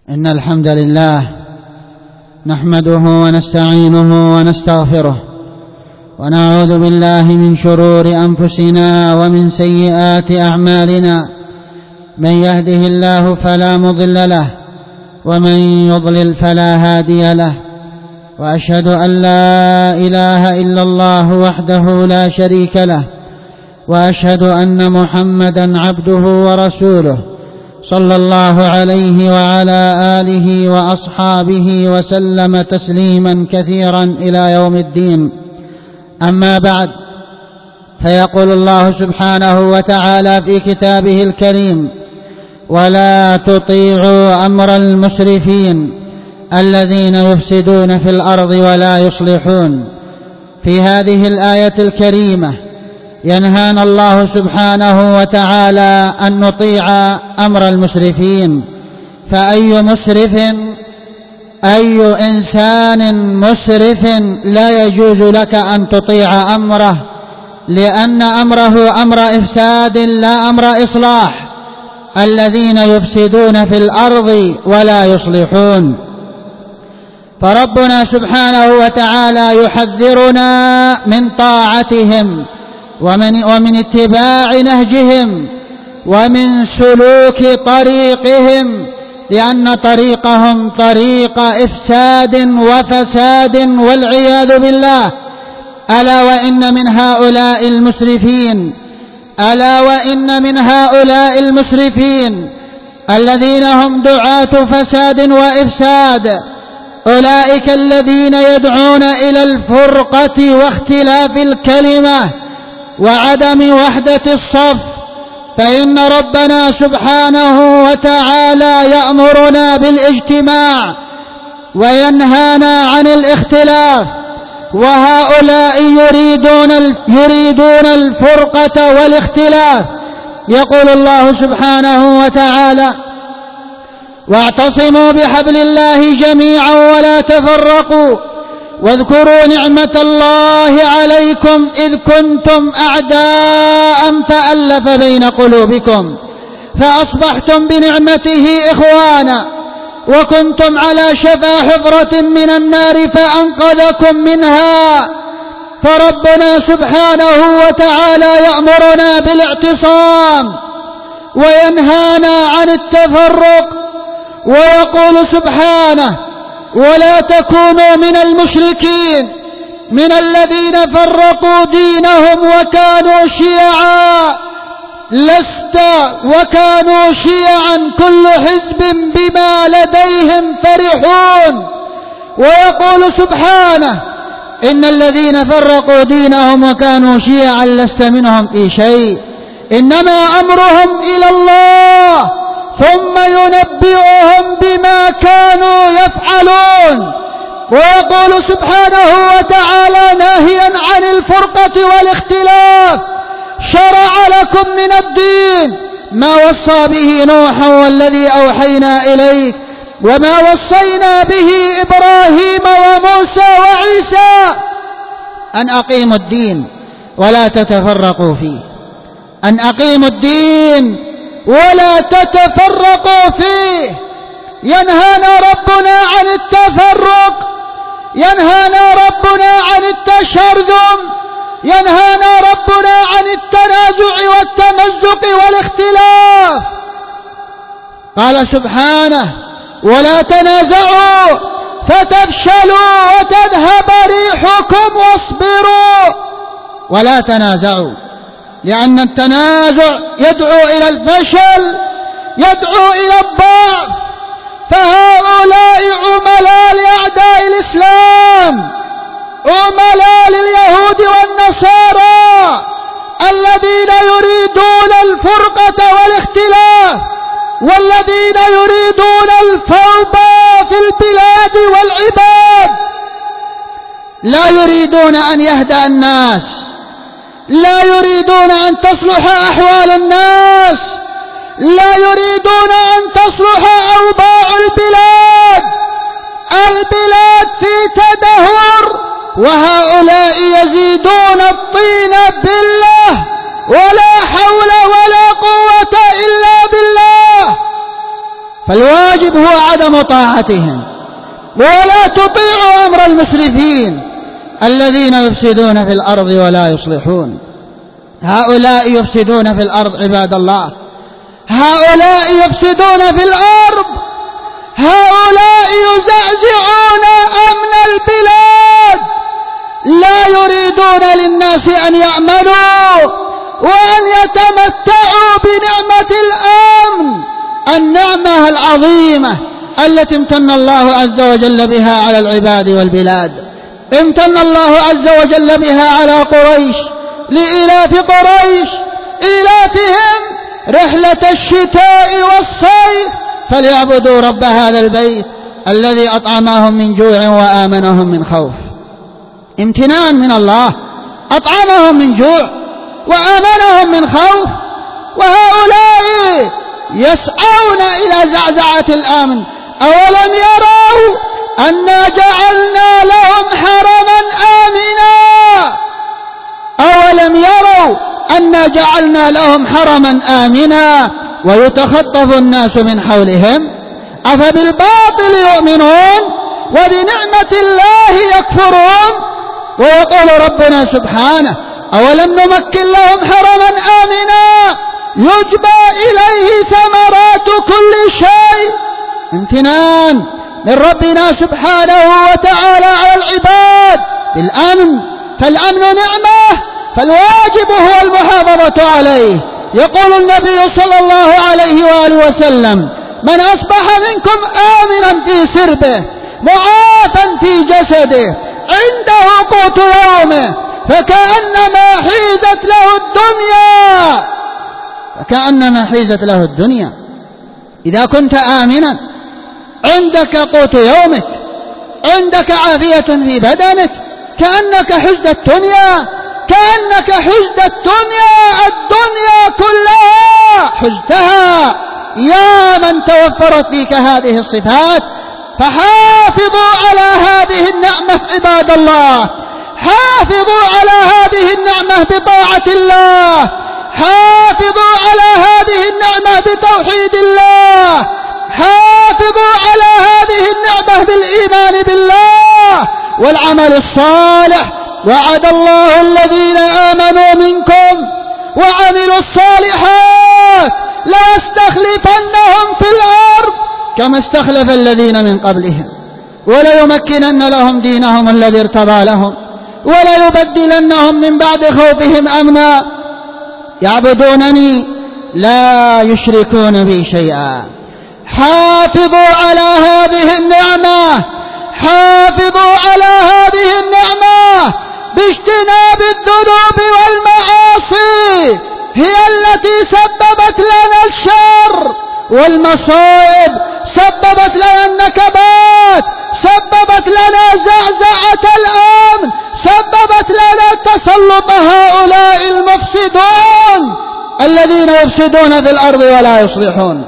إن الحمد لله نحمده ونستعينه ونستغفره ونعوذ بالله من شرور أنفسنا ومن سيئات أعمالنا. من يهده الله فلا مضل له ومن يضلل فلا هادي له، وأشهد أن لا إله إلا الله وحده لا شريك له، وأشهد أن محمدا عبده ورسوله صلى الله عليه وعلى آله وأصحابه وسلم تسليما كثيرا إلى يوم الدين. أما بعد، فيقول الله سبحانه وتعالى في كتابه الكريم: ولا تطيعوا أمر المسرفين الذين يفسدون في الأرض ولا يصلحون. في هذه الآية الكريمة ينهانا الله سبحانه وتعالى أن نطيع أمر المسرفين. فأي مسرف، أي إنسان مسرف لا يجوز لك أن تطيع أمره، لأن أمره أمر إفساد لا أمر إصلاح. الذين يفسدون في الأرض ولا يصلحون. فربنا سبحانه وتعالى يحذرنا من طاعتهم ومن اتباع نهجهم ومن سلوك طريقهم، لأن طريقهم طريق إفساد وفساد والعياذ بالله. ألا وإن من هؤلاء المسرفين، ألا وإن من هؤلاء المسرفين الذين هم دعاة فساد وإفساد، أولئك الذين يدعون إلى الفرقة واختلاف الكلمة وعدم وحدة الصف. فإن ربنا سبحانه وتعالى يأمرنا بالاجتماع وينهانا عن الاختلاف، وهؤلاء يريدون الفرقة والاختلاف. يقول الله سبحانه وتعالى: واعتصموا بحبل الله جميعا ولا تفرقوا واذكروا نعمة الله عليكم إذ كنتم أعداء فألف بين قلوبكم فأصبحتم بنعمته إخوانا وكنتم على شفا حفرة من النار فأنقذكم منها. فربنا سبحانه وتعالى يأمرنا بالاعتصام وينهانا عن التفرق، ويقول سبحانه: ولا تكونوا من المشركين من الذين فرقوا دينهم وكانوا شيعا وكانوا شيعا كل حزب بما لديهم فرحون. ويقول سبحانه: إن الذين فرقوا دينهم وكانوا شيعا لست منهم في شيء إنما أمرهم إلى الله ثم ينبئهم بما كانوا يفعلون. ويقول سبحانه وتعالى ناهيا عن الفرقة والاختلاف: شرع لكم من الدين ما وصى به نوحا والذي أوحينا إليك وما وصينا به إبراهيم وموسى وعيسى أن أقيموا الدين ولا تتفرقوا فيه. أن أقيموا الدين ولا تتفرقوا فيه. ينهانا ربنا عن التفرق، ينهانا ربنا عن التشرذم، ينهانا ربنا عن التنازع والتمزق والاختلاف. قال سبحانه: ولا تنازعوا فتفشلوا وتذهب ريحكم واصبروا. ولا تنازعوا، لأن التنازع يدعو إلى الفشل، يدعو إلى الضعف. فهؤلاء عملاء لأعداء الإسلام، عملاء لليهود والنصارى الذين يريدون الفرقة والاختلاف، والذين يريدون الفوضى في البلاد والعباد. لا يريدون أن يهدأ الناس، لا يريدون أن تصلح أحوال الناس، لا يريدون أن تصلح أوضاع البلاد. البلاد في تدهور، وهؤلاء يزيدون الطين بالله، ولا حول ولا قوة إلا بالله. فالواجب فالواجب هو عدم طاعتهم، ولا تطيعوا أمر المسرفين الذين يفسدون في الأرض ولا يصلحون. هؤلاء يفسدون في الأرض عباد الله، هؤلاء يفسدون في الأرض، هؤلاء يزعزعون أمن البلاد، لا يريدون للناس أن يأمنوا وأن يتمتعوا بنعمة الأمن، النعمة العظيمة التي امتن الله عز وجل بها على العباد والبلاد. امتن الله عز وجل بها على قريش، لإيلاف قريش إيلافهم رحلة الشتاء والصيف، فليعبدوا رب هذا البيت الذي أطعمهم من جوع وآمنهم من خوف. امتنان من الله، أطعمهم من جوع وآمنهم من خوف، وهؤلاء يسعون إلى زعزعة الأمن. أولم يروا أنا جعلنا لهم حرما آمنا، أولم يروا أنا جعلنا لهم حرما آمنا ويتخطف الناس من حولهم، أفبالباطل يؤمنون وبنعمة الله يكفرون. ويقول ربنا سبحانه أولم نمكن لهم حرما آمنا يجبى إليه ثمرات كل شيء. امتنان من ربنا سبحانه وتعالى على العباد بالأمن، فالأمن نعمة، فالواجب هو المحافظة عليه. يقول النبي صلى الله عليه وآله وسلم من أصبح منكم آمنا في سربه معافا في جسده عنده قوت يومه فكأنما حيزت له الدنيا، فكأنما حيزت له الدنيا. إذا كنت آمنا عندك قوت يومك، عندك عافية في بدنك، كأنك حزت الدنيا، كأنك حزت الدنيا، الدنيا كلها حزتها. يا من توفرت فيك هذه الصفات، فحافظوا على هذه النعمة عباد الله، حافظوا على هذه النعمة بطاعة الله، حافظوا على هذه النعمة بتوحيد الله، حافظوا على هذه النعمة بالإيمان بالله والعمل الصالح. وعد الله الذين آمنوا منكم وعملوا الصالحات ليستخلفنهم في الأرض كما استخلف الذين من قبلهم وليمكنن لهم دينهم الذي ارتضى لهم وليبدلنهم من بعد خوفهم أمنا يعبدونني لا يشركون بي شيئا. حافظوا على هذه النعمة، حافظوا على هذه النعمة باجتناب الذنوب والمعاصي، هي التي سببت لنا الشر والمصائب، سببت لنا النكبات، سببت لنا زعزعة الأمن، سببت لنا تسلط هؤلاء المفسدون الذين يفسدون في الأرض ولا يصلحون.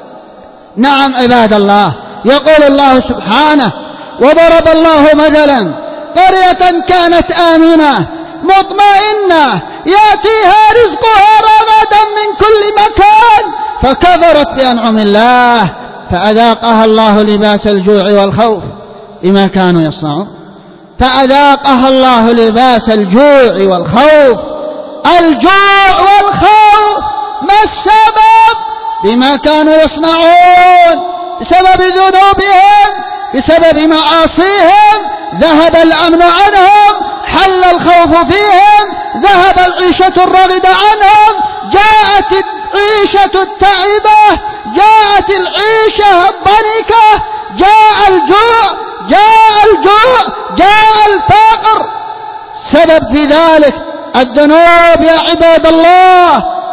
نعم عباد الله، يقول الله سبحانه وضرب الله مثلا قرية كانت آمنة مطمئنة يأتيها رزقها رغدا من كل مكان فكفرت بأنعم الله فأذاقها الله لباس الجوع والخوف بما كانوا يصنعون. فأذاقها الله لباس الجوع والخوف. الجوع والخوف ما السبب؟ بما كانوا يصنعون، بسبب ذنوبهم، بسبب معاصيهم ذهب الأمن عنهم، حل الخوف فيهم، ذهب العيشة الراغدة عنهم، جاءت العيشة التعبة، جاءت العيشة الضنكة، جاء الجوع، جاء الجوع، جاء الفقر. سبب في ذلك الذنوب يا عباد الله،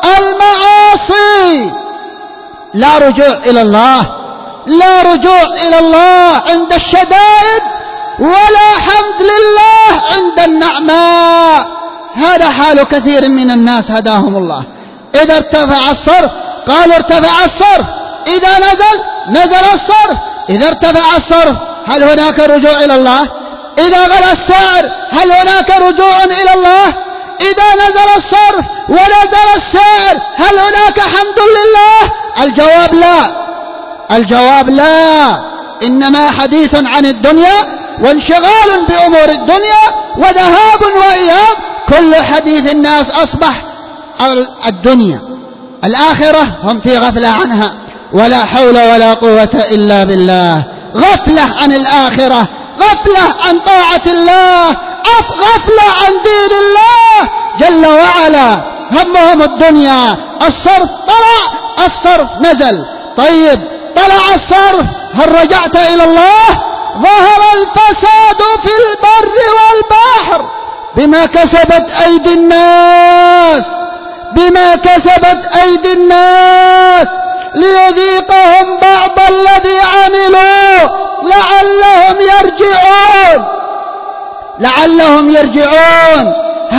المعاصي. لا رجوع إلى الله، لا رجوع إلى الله عند الشدائد، ولا حمد لله عند النعماء. هذا حال كثير من الناس هداهم الله. إذا ارتفع الصرف قالوا ارتفع الصرف، إذا نزل الصرف. إذا ارتفع الصرف هل هناك رجوع إلى الله؟ إذا غلى السعر هل هناك رجوع إلى الله؟ إذا نزل الصرف ونزل السعر هل هناك حمد لله؟ الجواب لا. الجواب لا، إنما حديث عن الدنيا وانشغال بأمور الدنيا وذهاب وإياب. كل حديث الناس أصبح الدنيا، الآخرة هم في غفلة عنها، ولا حول ولا قوة إلا بالله. غفلة عن الآخرة، غفلة عن طاعة الله، غفلة عن دين الله جل وعلا. همهم الدنيا. الصرف طلع، الصرف نزل. طيب طلع الصرف، هل رجعت إلى الله؟ ظهر الفساد في البر والبحر بما كسبت أيدي الناس، بما كسبت أيدي الناس ليذيقهم بعض الذي عملوا لعلهم يرجعون، لعلهم يرجعون.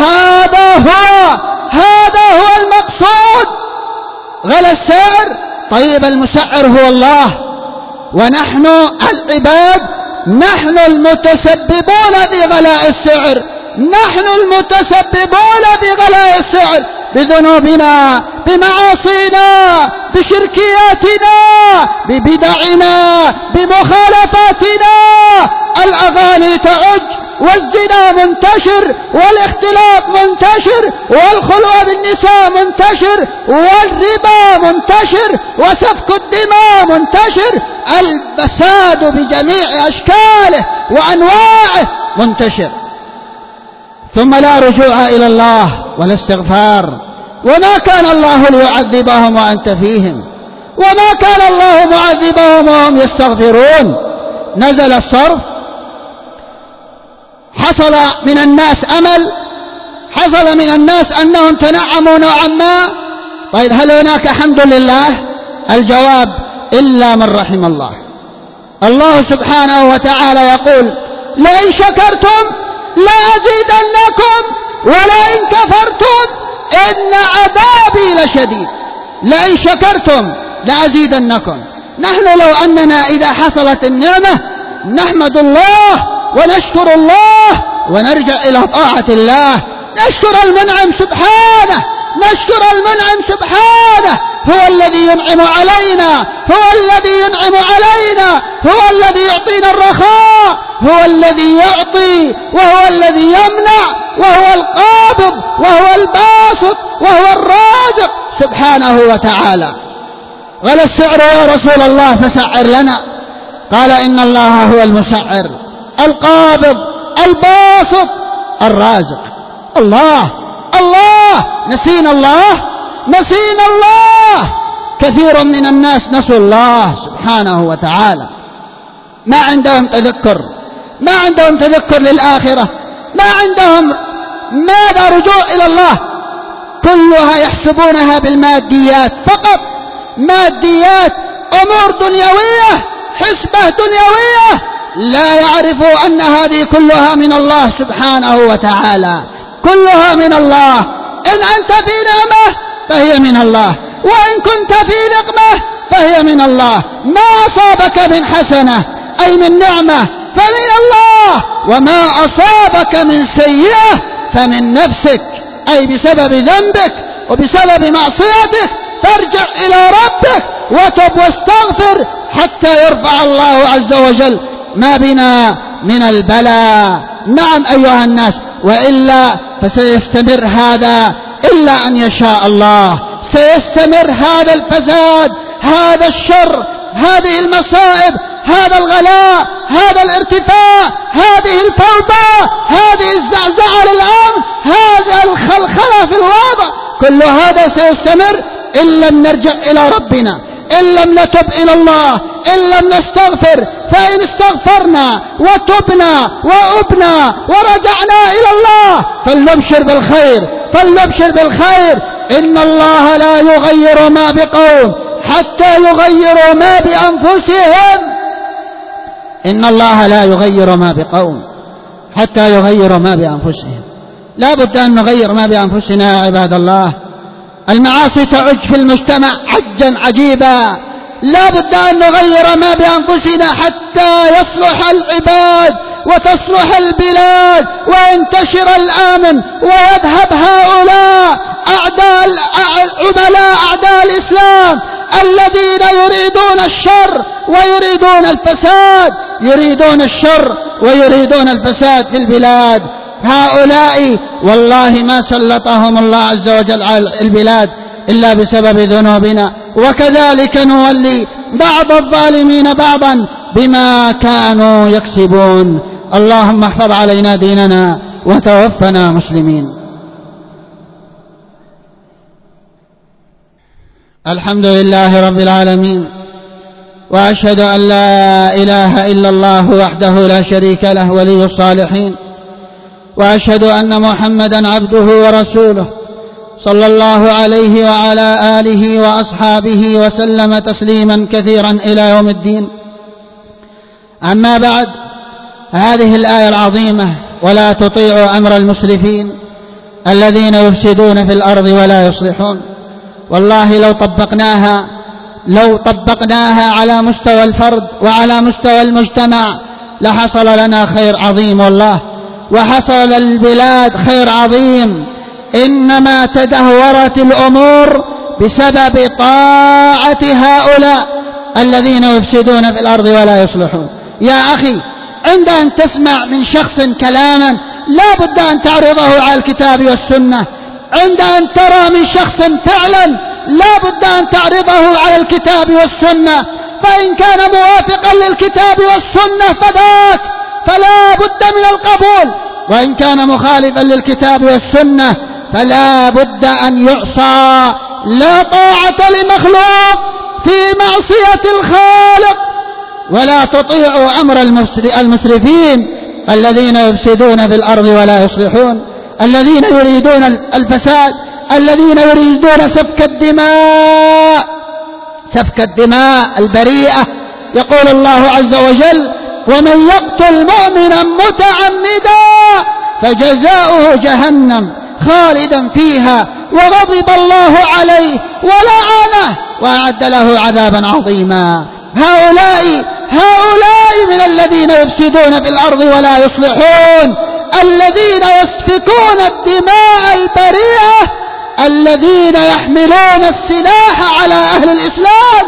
هذا هو المقصود. غلا السعر، طيب المسعر هو الله، ونحن العباد نحن المتسببون بغلاء السعر، نحن المتسببون بغلاء السعر بذنوبنا، بمعاصينا، بشركياتنا، ببدعنا، بمخالفاتنا. الأغاني تعج، والزنا منتشر، والاختلاط منتشر، والخلوة بالنساء منتشر، والربا منتشر، وسفك الدماء منتشر. الفساد بجميع أشكاله وأنواعه منتشر. ثم لا رجوع إلى الله ولا استغفار. وما كان الله ليعذبهم وأنت فيهم، وما كان الله معذبهم وهم يستغفرون. نزل الصرف، حصل من الناس أمل، حصل من الناس أنهم تنعموا نوعا ما. طيب هل هناك حمد لله؟ الجواب إلا من رحم الله. الله سبحانه وتعالى يقول لئن شكرتم لأزيدنكم ولئن كفرتم إن عذابي لشديد. لئن شكرتم لأزيدنكم. نحن لو أننا إذا حصلت النعمة نحمد الله ونشكر الله ونرجع إلى طاعة الله، نشكر المنعم سبحانه، نشكر المنعم سبحانه. هو الذي ينعم علينا، هو الذي ينعم علينا، هو الذي يعطينا الرخاء، هو الذي يعطي، وهو الذي يمنع، وهو القابض، وهو الباسط، وهو الرازق سبحانه وتعالى. غلا السعر يا رسول الله فسعر لنا. قال إن الله هو المسعر القابض الباسط الرازق. الله الله، نسينا الله، نسينا الله. كثير من الناس نسوا الله سبحانه وتعالى، ما عندهم تذكر، ما عندهم تذكر للآخرة، ما عندهم ماذا رجوع إلى الله. كلها يحسبونها بالماديات فقط، ماديات، أمور دنيوية، حسبة دنيوية، لا يعرفوا أن هذه كلها من الله سبحانه وتعالى، كلها من الله. إن أنت في نعمة فهي من الله، وإن كنت في نقمة فهي من الله. ما أصابك من حسنة أي من نعمة فمن الله، وما أصابك من سيئة فمن نفسك، أي بسبب ذنبك وبسبب معصيتك. فارجع إلى ربك وتب واستغفر حتى يرفع الله عز وجل ما بنا من البلاء. نعم أيها الناس، وإلا فسيستمر هذا إلا أن يشاء الله. سيستمر هذا الفساد، هذا الشر، هذه المصائب، هذا الغلاء، هذا الارتفاع، هذه الفوضى، هذه الزعزعة للأمن، هذا الخلخلة في الوضع. كل هذا سيستمر إن لم نرجع إلى ربنا، إن لم نتب إلى الله، إن لم نستغفر. فإن استغفرنا وتبنا وأبنا ورجعنا إلى الله فلنبشر بالخير، فلنبشر بالخير. إن الله لا يغير ما بقوم حتى يغيروا ما بأنفسهم. إن الله لا يغير ما بقوم حتى يغيروا ما بأنفسهم. لا بد أن نغير ما بأنفسنا يا عباد الله. المعاصي تعج في المجتمع عجا عجيبا. لا بد أن نغير ما بأنفسنا حتى يصلح العباد وتصلح البلاد وينتشر الأمن ويذهب هؤلاء عملاء أعداء الإسلام الذين يريدون الشر ويريدون الفساد، يريدون الشر ويريدون الفساد في البلاد. هؤلاء والله ما سلطهم الله عز وجل على البلاد إلا بسبب ذنوبنا، وكذلك نولي بعض الظالمين بعضا بما كانوا يكسبون. اللهم احفظ علينا ديننا وتوفنا مسلمين. الحمد لله رب العالمين، وأشهد أن لا إله إلا الله وحده لا شريك له ولي الصالحين، وأشهد أن محمدا عبده ورسوله صلى الله عليه وعلى آله وأصحابه وسلم تسليما كثيرا إلى يوم الدين. أما بعد، هذه الآية العظيمة: ولا تطيعوا أمر المسرفين الذين يفسدون في الأرض ولا يصلحون، والله لو طبقناها على مستوى الفرد وعلى مستوى المجتمع لحصل لنا خير عظيم والله، وحصل للبلاد خير عظيم. إنما تدهورت الأمور بسبب طاعة هؤلاء الذين يفسدون في الأرض ولا يصلحون. يا أخي، عند أن تسمع من شخص كلاما لا بد أن تعرضه على الكتاب والسنة، عند أن ترى من شخص فعلا لا بد أن تعرضه على الكتاب والسنة، فإن كان موافقا للكتاب والسنة فذاك فلا بد من القبول، وإن كان مخالفا للكتاب والسنة فلا بد أن يعصى. لا طاعة لمخلوق في معصية الخالق. ولا تطيعوا أمر المسرفين الذين يفسدون في الأرض ولا يصلحون، الذين يريدون الفساد، الذين يريدون سفك الدماء البريئة. يقول الله عز وجل: ومن يقتل مؤمنا متعمدا فجزاؤه جهنم خالدا فيها وغضب الله عليه ولعنه وأعد له عذابا عظيما. هؤلاء من الذين يفسدون في الأرض ولا يصلحون، الذين يسفكون الدماء البريئة، الذين يحملون السلاح على أهل الإسلام.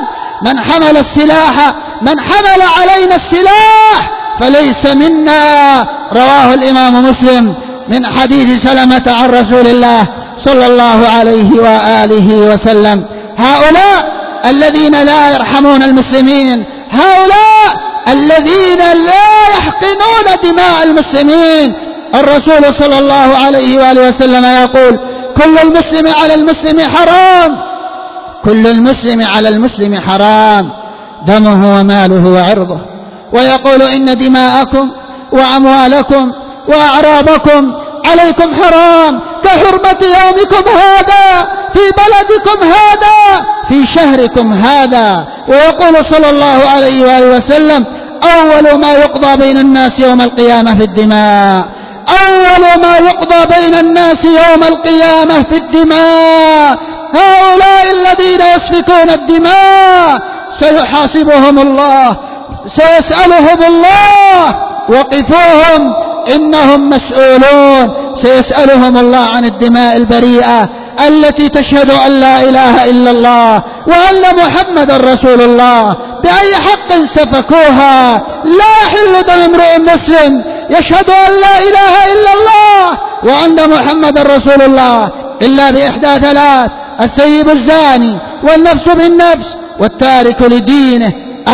من حمل علينا السلاح فليس منا. رواه الإمام مسلم من حديث سلمة عن رسول الله صلى الله عليه وآله وسلم. هؤلاء الذين لا يرحمون المسلمين، هؤلاء الذين لا يحقنون دماء المسلمين. الرسول صلى الله عليه وآله وسلم يقول: كل المسلم على المسلم حرام، كل المسلم على المسلم حرام، دمه وماله وعرضه. ويقول: إن دماءكم وأموالكم وأعراضكم عليكم حرام كحرمة يومكم هذا في بلدكم هذا في شهركم هذا. ويقول صلى الله عليه وآله وسلم: أول ما يقضى بين الناس يوم القيامة في الدماء، أول ما يقضى بين الناس يوم القيامة في الدماء. هؤلاء الذين يسفكون الدماء سيحاسبهم الله، سيسألهم الله: وقفوهم إنهم مسؤولون. سيسألهم الله عن الدماء البريئة التي تشهد أن لا إله إلا الله وأن محمد رسول الله، بأي حق سفكوها؟ لا يحل دم امرئ مسلم يشهد أن لا إله إلا الله وأن محمد رسول الله إلا بإحدى ثلاث: الثيب الزاني، والنفس بالنفس، والتارك لدينه،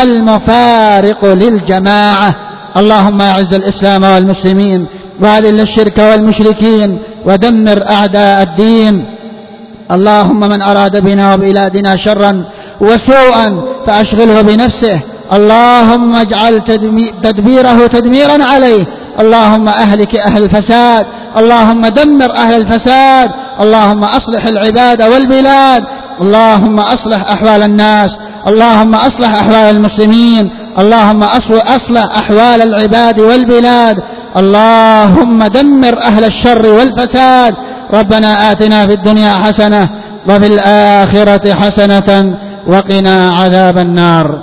المفارق للجماعة. اللهم أعز الإسلام والمسلمين، وأذل الشرك والمشركين، ودمر أعداء الدين. اللهم من أراد بنا وبلادنا شرا وسوءا فأشغله بنفسه، اللهم اجعل تدبيره تدميرا عليه. اللهم أهلك أهل الفساد، اللهم دمر أهل الفساد، اللهم أصلح العباد والبلاد، اللهم أصلح أحوال الناس، اللهم أصلح أحوال المسلمين، اللهم أصلح أحوال العباد والبلاد، اللهم دمر أهل الشر والفساد. ربنا آتنا في الدنيا حسنة وفي الآخرة حسنة وقنا عذاب النار.